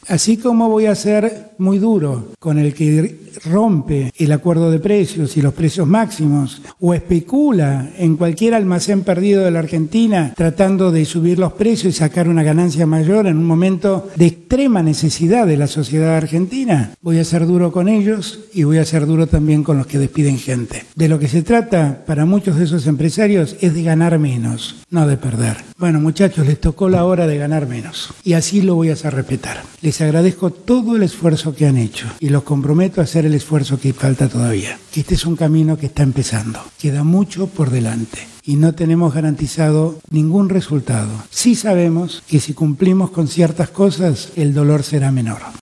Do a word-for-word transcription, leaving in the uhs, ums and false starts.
Así como voy a ser muy duro con el que rompe el acuerdo de precios y los precios máximos o especula en cualquier almacén perdido de la Argentina tratando de subir los precios y sacar una ganancia mayor en un momento de extrema necesidad de la sociedad argentina, voy a ser duro con ellos y voy a ser duro también con los que despiden gente. De lo que se trata para muchos de esos empresarios es de ganar menos, no de perder. Bueno, muchachos, les tocó la hora de ganar menos y así lo voy a hacer respetar. Les agradezco todo el esfuerzo que han hecho y los comprometo a hacer el esfuerzo que falta todavía. Que este es un camino que está empezando. Queda mucho por delante y no tenemos garantizado ningún resultado. Sí sabemos que si cumplimos con ciertas cosas, el dolor será menor.